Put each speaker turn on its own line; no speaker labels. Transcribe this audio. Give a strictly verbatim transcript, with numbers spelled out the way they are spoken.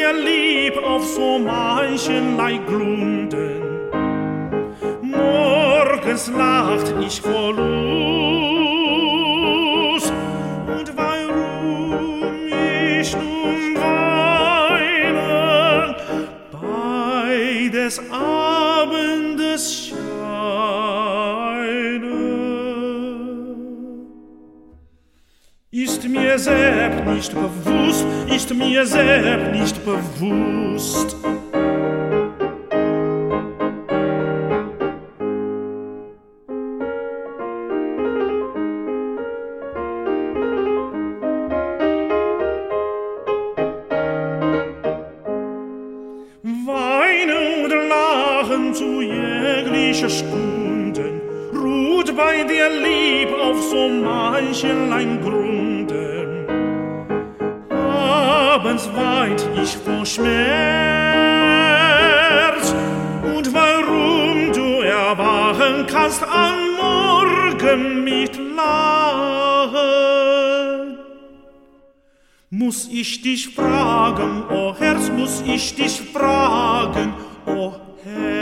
dir lieb auf so mancherlei Gründen. Morgens lacht ich vor Lust, und warum ich nun weine, bei des Abendes Scheine. Ist mir selbst nicht bewusst, ist mir selbst nicht bewusst, weinen und lachen zu jeglicher Stunden, ruht bei dir lieb auf so mancherlei Gründen. Abends weint ich vor Schmerz, und warum du erwachen kannst am Morgen mit Lachen. Muss ich dich fragen, o Herz, muss ich dich fragen, o Herz.